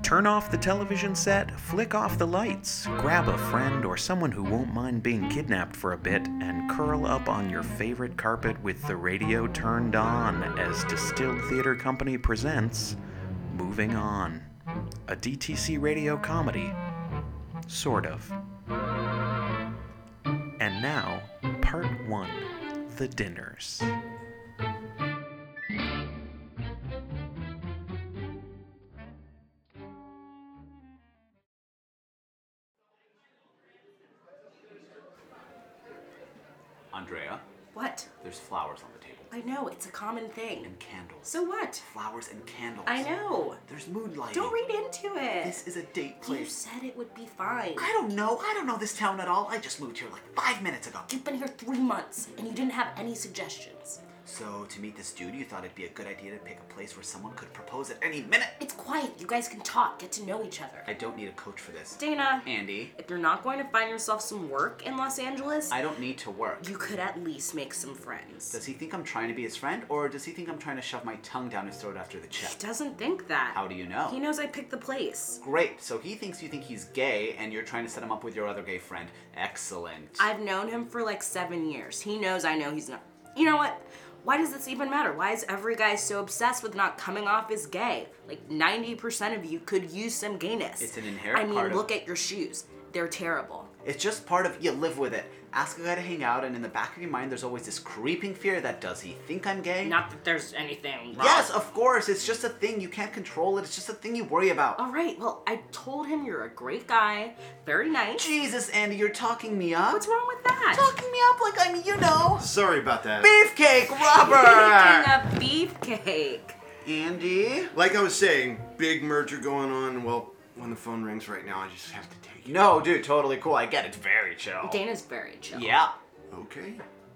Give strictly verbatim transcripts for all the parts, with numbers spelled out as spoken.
Turn off the television set, flick off the lights, grab a friend or someone who won't mind being kidnapped for a bit, and curl up on your favorite carpet with the radio turned on as Distilled Theater Company presents Moving On, a D T C radio comedy. Sort of. And now, part one, the dinners. Andrea, What? there's flowers on the table. I know, it's a common thing. And candles. So what? Flowers and candles. I know. There's mood lighting. Don't read into it. This is a date You place. said it would be fine. I don't know. I don't know this town at all. I just moved here like five minutes ago. You've been here three months, and you didn't have any suggestions. So, to meet this dude, you thought it'd be a good idea to pick a place where someone could propose at any minute? It's quiet. You guys can talk, get to know each other. I don't need a coach for this. Dana, Andy, if you're not going to find yourself some work in Los Angeles, I don't need to work. you could at least make some friends. Does he think I'm trying to be his friend, or does he think I'm trying to shove my tongue down his throat after the check? He doesn't think that. How do you know? He knows I picked the place. Great. So he thinks you think he's gay, and you're trying to set him up with your other gay friend. Excellent. I've known him for like seven years. He knows I know he's not. You know what? Why does this even matter? Why is every guy so obsessed with not coming off as gay? Like ninety percent of you could use some gayness. It's an inherent I mean, part of- look at your shoes. They're terrible. It's just part of, you live with it. Ask a guy to hang out, and in the back of your mind, there's always this creeping fear that, does he think I'm gay? Not that there's anything wrong. Yes, of course. It's just a thing. You can't control it. It's just a thing you worry about. All right, well, I told him you're a great guy, very nice. Jesus, Andy, you're talking me up? What's wrong with that? Talking me up like I'm, you know. Sorry about that. Beefcake, Robert! Making a beefcake. Andy? Like I was saying, big merger going on. Well, when the phone rings right now, I just have to take it. No, dude, totally cool. I get it. It's very chill. Dana's very chill. Yeah. Okay.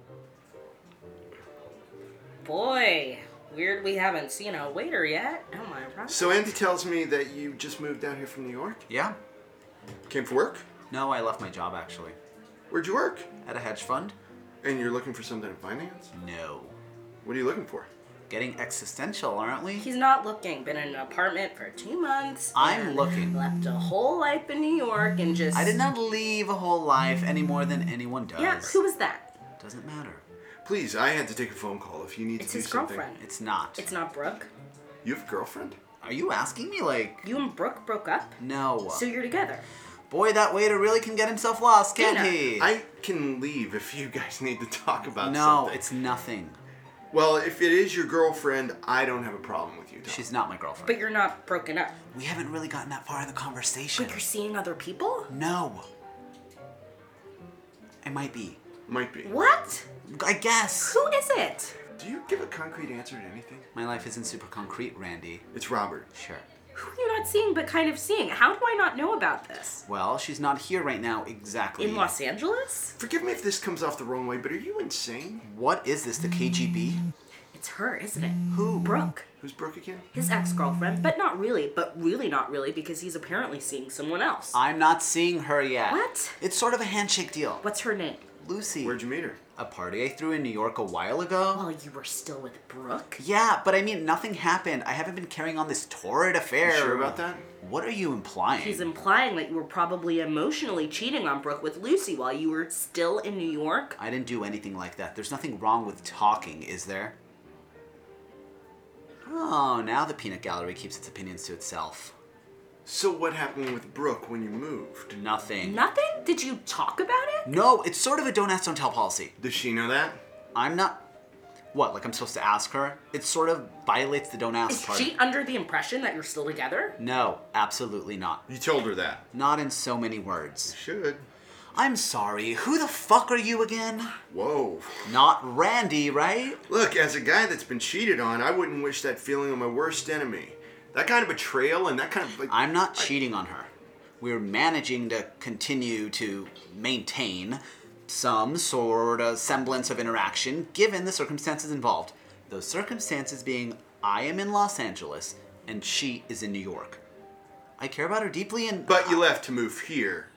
Boy, weird we haven't seen a waiter yet. Oh my god. So Andy tells me that you just moved down here from New York? Yeah? Came for work? No, I left my job, actually. Where'd you work? At a hedge fund? And you're looking for something in finance? No. What are you looking for? Getting existential, aren't we? He's not looking. Been in an apartment for two months. I'm and looking. Left a whole life in New York and just. I did not leave a whole life any more than anyone does. Yeah, who was that? Doesn't matter. Please, I had to take a phone call if you need It's to do his something. girlfriend. It's not. It's not Brooke. You have a girlfriend? Are you asking me like... You and Brooke broke up? No. So you're together. Boy, that waiter really can get himself lost, can't Dana. he? I can leave if you guys need to talk about no, something. it's nothing. Well, if it is your girlfriend, I don't have a problem with you. Tom. She's not my girlfriend. But you're not broken up. We haven't really gotten that far in the conversation. But you're seeing other people? No. I might be. Might be. What? I guess. Who is it? Do you give a concrete answer to anything? My life isn't super concrete, Randy. It's Robert. Sure. Who are you not seeing but kind of seeing? How do I not know about this? Well, she's not here right now exactly. In Los Angeles? Forgive me if this comes off the wrong way, but are you insane? What is this, the K G B? It's her, isn't it? Who? Brooke. Who's Brooke again? His ex-girlfriend, but not really, but really not really because he's apparently seeing someone else. I'm not seeing her yet. What? It's sort of a handshake deal. What's her name? Lucy. Where'd you meet her? A party I threw in New York a while ago? While you were still with Brooke? Yeah, but I mean, nothing happened. I haven't been carrying on this torrid affair. You sure about that? What are you implying? He's implying that you were probably emotionally cheating on Brooke with Lucy while you were still in New York. I didn't do anything like that. There's nothing wrong with talking, is there? Oh, now the peanut gallery keeps its opinions to itself. So what happened with Brooke when you moved? Nothing. Nothing? Did you talk about it? No, it's sort of a don't ask, don't tell policy. Does she know that? I'm not... What, like I'm supposed to ask her? It sort of violates the don't ask Is part. she under the impression that you're still together? No, absolutely not. You told her that. Not in so many words. Should. I'm sorry, who the fuck are you again? Whoa. Not Randy, right? Look, as a guy that's been cheated on, I wouldn't wish that feeling on my worst enemy. That kind of betrayal and that kind of like... I'm not cheating on her. We're managing to continue to maintain some sort of semblance of interaction given the circumstances involved. Those circumstances being I am in Los Angeles and she is in New York. I care about her deeply and... But you left to move here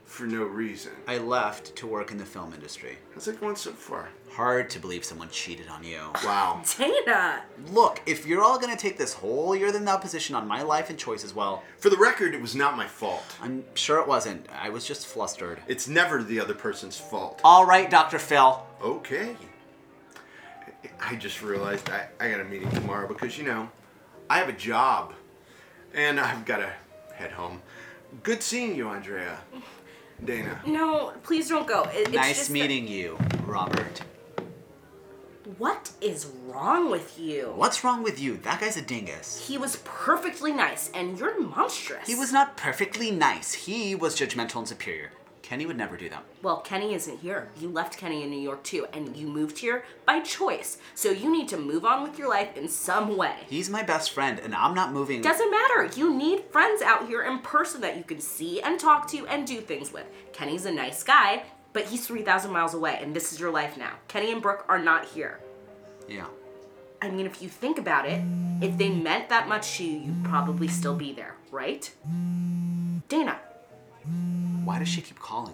for no reason. I left to work in the film industry. How's it going so far? Hard to believe someone cheated on you. Wow. Dana! Look, if you're all gonna take this whole you're the now position on my life and choices, well, For the record, it was not my fault. I'm sure it wasn't. I was just flustered. It's never the other person's fault. All right, Doctor Phil. Okay. I just realized I, I got a meeting tomorrow because, you know, I have a job. And I've got to head home. Good seeing you, Andrea. Dana. No, please don't go. It, it's Nice just meeting you, Robert. That... What is wrong with you? What's wrong with you? That guy's a dingus. He was perfectly nice, and you're monstrous. He was not perfectly nice. He was judgmental and superior. Kenny would never do that. Well, Kenny isn't here. You left Kenny in New York too, and you moved here by choice. So you need to move on with your life in some way. He's my best friend, and I'm not moving. Doesn't matter. You need friends out here in person that you can see and talk to and do things with. Kenny's a nice guy, but he's three thousand miles away, and this is your life now. Kenny and Brooke are not here. Yeah. I mean, if you think about it, if they meant that much to you, you'd probably still be there, right? Dana. Why does she keep calling?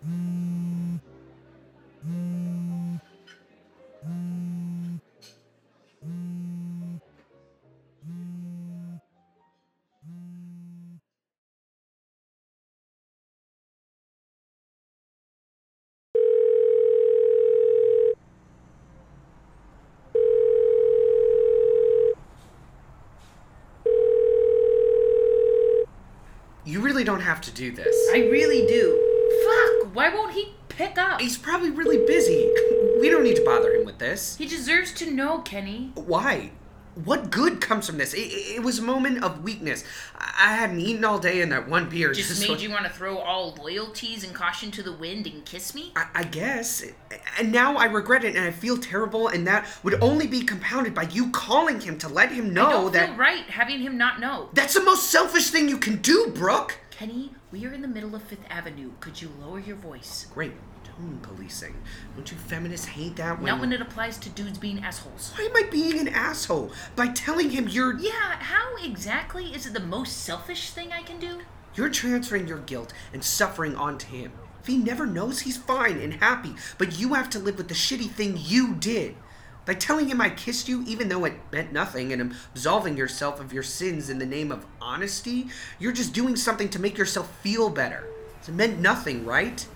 You really don't have to do this. I really do. Fuck, why won't he pick up? He's probably really busy. We don't need to bother him with this. He deserves to know, Kenny. Why? What good comes from this? It, it was a moment of weakness. I hadn't eaten all day, and that one beer Just, just made like- you want to throw all loyalties and caution to the wind and kiss me? I, I guess. And now I regret it, and I feel terrible, and that would only be compounded by you calling him to let him know I don't that... feel right having him not know. That's the most selfish thing you can do, Brooke! Kenny, we are in the middle of Fifth Avenue. Could you lower your voice? Great. Tone policing. Don't you feminists hate that when... Not when it applies to dudes being assholes. Why am I being an asshole? By telling him you're... Yeah, how exactly is it the most selfish thing I can do? You're transferring your guilt and suffering onto him. If he never knows, he's fine and happy, but you have to live with the shitty thing you did. By telling him I kissed you, even though it meant nothing, and absolving yourself of your sins in the name of honesty, you're just doing something to make yourself feel better. It meant nothing, right?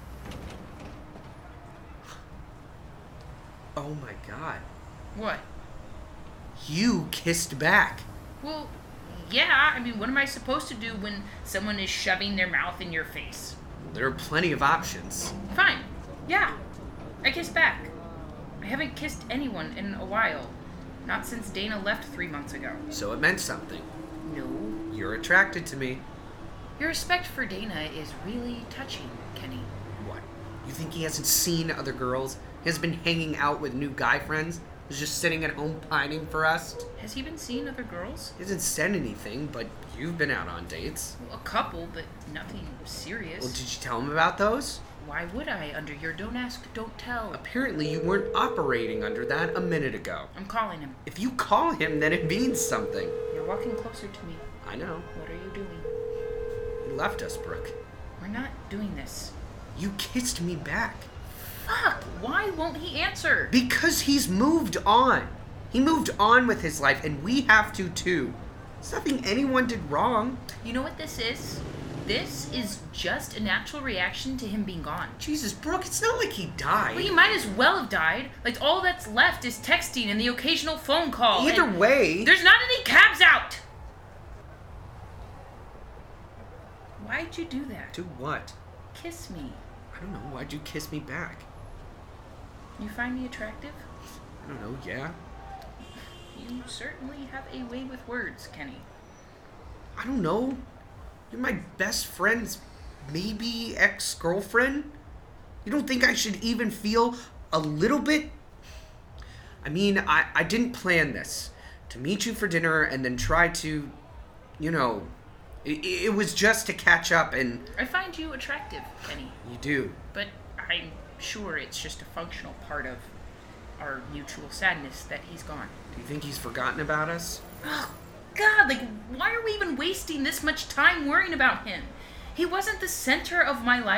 Oh my god. What? You kissed back. Well, yeah, I mean, what am I supposed to do when someone is shoving their mouth in your face? There are plenty of options. Fine. Yeah. I kissed back. I haven't kissed anyone in a while. Not since Dana left three months ago. So it meant something. No. You're attracted to me. Your respect for Dana is really touching, Kenny. What? You think he hasn't seen other girls? He hasn't been hanging out with new guy friends? He's just sitting at home pining for us? Has he been seeing other girls? He hasn't said anything, but you've been out on dates. Well, a couple, but nothing serious. Well, did you tell him about those? Why would I, under your don't ask, don't tell? Apparently you weren't operating under that a minute ago. I'm calling him. If you call him, then it means something. You're walking closer to me. I know. What are you doing? You left us, Brooke. We're not doing this. You kissed me back. Fuck! Why won't he answer? Because he's moved on. He moved on with his life, and we have to too. It's nothing anyone did wrong. You know what this is? This is just a natural reaction to him being gone. Jesus, Brooke, it's not like he died. Well, he might as well have died. Like, all that's left is texting and the occasional phone call. Either and way... There's not any cabs out! Why'd you do that? Do what? Kiss me. I don't know. Why'd you kiss me back? You find me attractive? I don't know, yeah. You certainly have a way with words, Kenny. I don't know. You're my best friend's maybe ex-girlfriend? You don't think I should even feel a little bit? I mean, I, I didn't plan this. To meet you for dinner and then try to, you know, it, it was just to catch up and... I find you attractive, Kenny. You do. But I'm sure it's just a functional part of our mutual sadness that he's gone. Do you think he's forgotten about us? Oh, God, like, why are we even wasting this much time worrying about him? He wasn't the center of my life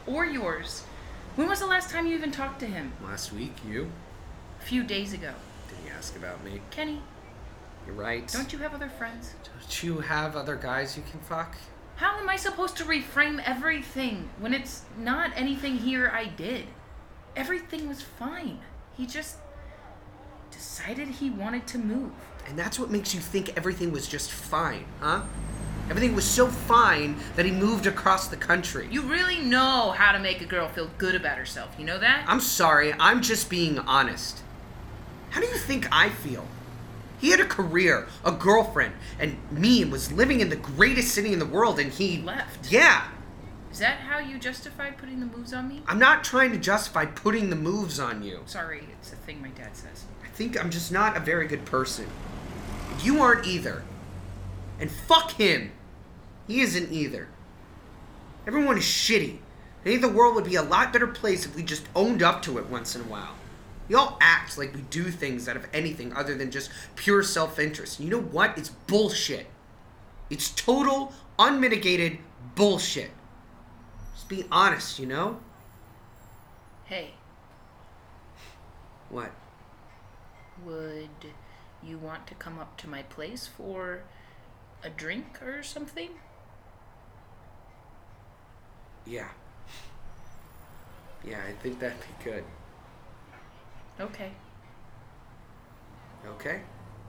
or yours. When was the last time you even talked to him? Last week, you? A few days ago. Did he ask about me? Kenny, You're right. don't you have other friends? Don't you have other guys you can fuck? How am I supposed to reframe everything when it's not anything here I did? Everything was fine. He just decided he wanted to move. And that's what makes you think everything was just fine, huh? Everything was so fine that he moved across the country. You really know how to make a girl feel good about herself, you know that? I'm sorry, I'm just being honest. How do you think I feel? He had a career, a girlfriend, and me was living in the greatest city in the world, and he... Left. Yeah. Is that how you justified putting the moves on me? I'm not trying to justify putting the moves on you. Sorry, it's a thing my dad says. I think I'm just not a very good person. You aren't either. And fuck him. He isn't either. Everyone is shitty. I think the world would be a lot better place if we just owned up to it once in a while. We all act like we do things out of anything other than just pure self-interest. And you know what? It's bullshit. It's total, unmitigated bullshit. Just be honest, you know? Hey, What? would you want to come up to my place for a drink or something? Yeah. Yeah, I think that'd be good. Okay. Okay?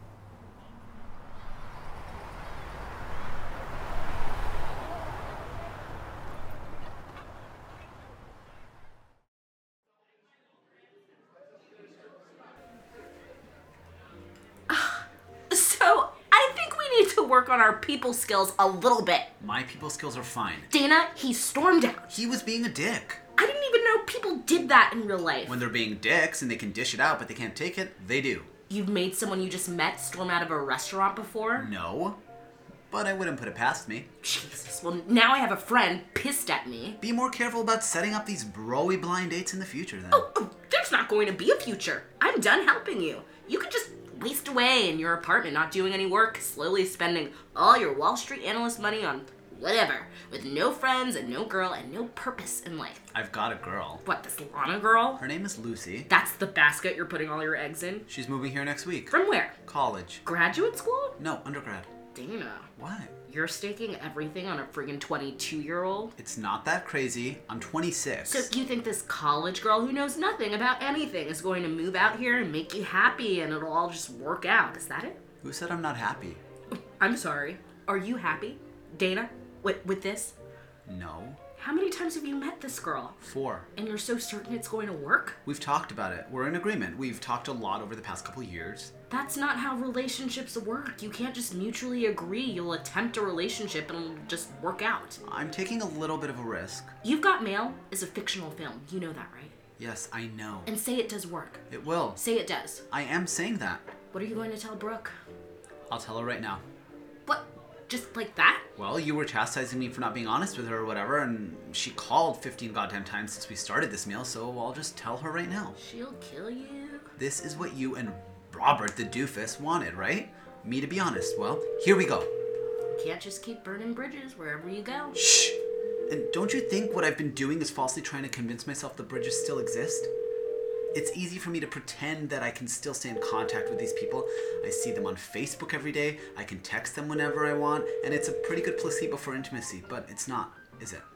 So, I think we need to work on our people skills a little bit. My people skills are fine. Dana, he stormed out. He was being a dick. I didn't even know people did that in real life. When they're being dicks and they can dish it out but they can't take it, they do. You've made someone you just met storm out of a restaurant before? No. But I wouldn't put it past me. Jesus, well, now I have a friend pissed at me. Be more careful about setting up these bro-y blind dates in the future then. Oh, oh, there's not going to be a future. I'm done helping you. You could just waste away in your apartment not doing any work, slowly spending all your Wall Street analyst money on whatever, with no friends and no girl and no purpose in life. I've got a girl. What, this Lana girl? Her name is Lucy. That's the basket you're putting all your eggs in? She's moving here next week. From where? College. Graduate school? No, undergrad. Dana, What? you're staking everything on a friggin' twenty-two-year-old? It's not that crazy. I'm twenty-six. So you think this college girl who knows nothing about anything is going to move out here and make you happy and it'll all just work out? Is that it? Who said I'm not happy? I'm sorry. Are you happy, Dana, with, with this? No. How many times have you met this girl? Four. And you're so certain it's going to work? We've talked about it. We're in agreement. We've talked a lot over the past couple years. That's not how relationships work. You can't just mutually agree you'll attempt a relationship and it'll just work out. I'm taking a little bit of a risk. You've Got Mail is a fictional film. You know that, right? Yes, I know. And say it does work. It will. Say it does. I am saying that. What are you going to tell Brooke? I'll tell her right now. What? Just like that? Well, you were chastising me for not being honest with her or whatever, and she called fifteen goddamn times since we started this meal, so I'll just tell her right now. She'll kill you. This is what you and Robert the doofus wanted, right? Me to be honest. Well, here we go. You can't just keep burning bridges wherever you go. Shh! And don't you think what I've been doing is falsely trying to convince myself the bridges still exist? It's easy for me to pretend that I can still stay in contact with these people. I see them on Facebook every day, I can text them whenever I want, and it's a pretty good placebo for intimacy, but it's not, is it?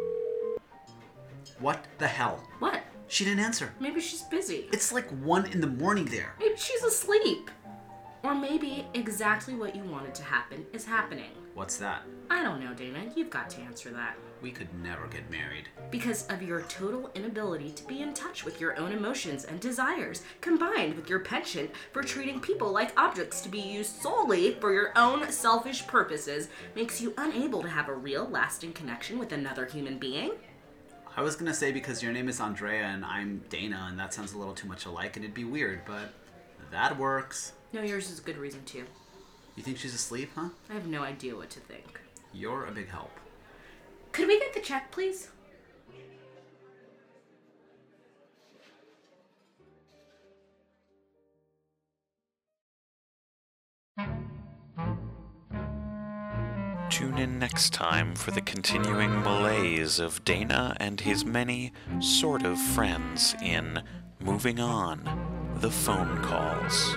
What the hell? What? She didn't answer. Maybe she's busy. It's like one in the morning there. Maybe she's asleep. Or maybe exactly what you wanted to happen is happening. What's that? I don't know, Dana. You've got to answer that. We could never get married. Because of your total inability to be in touch with your own emotions and desires, combined with your penchant for treating people like objects to be used solely for your own selfish purposes, makes you unable to have a real, lasting connection with another human being. I was gonna say because your name is Andrea and I'm Dana, and that sounds a little too much alike and it'd be weird, but that works. No, yours is a good reason too. You think she's asleep, huh? I have no idea what to think. You're a big help. Could we get the check, please? Tune in next time for the continuing malaise of Dana and his many sort of friends in Moving On, The Phone Calls.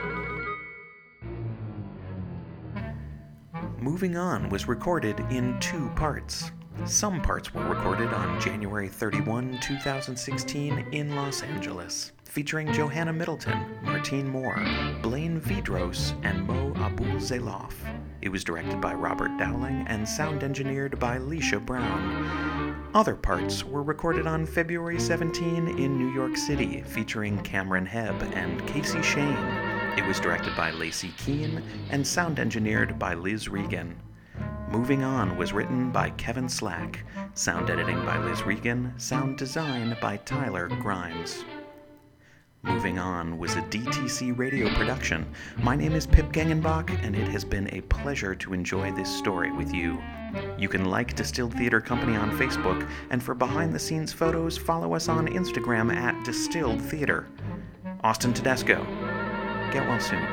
Moving On was recorded in two parts. Some parts were recorded on January thirty-first, two thousand sixteen in Los Angeles, featuring Johanna Middleton, Martine Moore, Blaine Vidros, and Mo Abul-Zaloff. It was directed by Robert Dowling and sound engineered by Leisha Brown. Other parts were recorded on February seventeenth in New York City, featuring Cameron Hebb and Casey Shane. It was directed by Lacey Keene and sound engineered by Liz Regan. Moving On was written by Kevin Slack, sound editing by Liz Regan, sound design by Tyler Grimes. Moving On was a D T C radio production. My name is Pip Gangenbach, and it has been a pleasure to enjoy this story with you. You can like Distilled Theater Company on Facebook, and for behind-the-scenes photos, follow us on Instagram at Distilled Theater. Austin Tedesco, get well soon.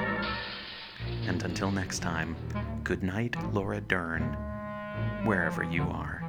And until next time, good night, Laura Dern, wherever you are.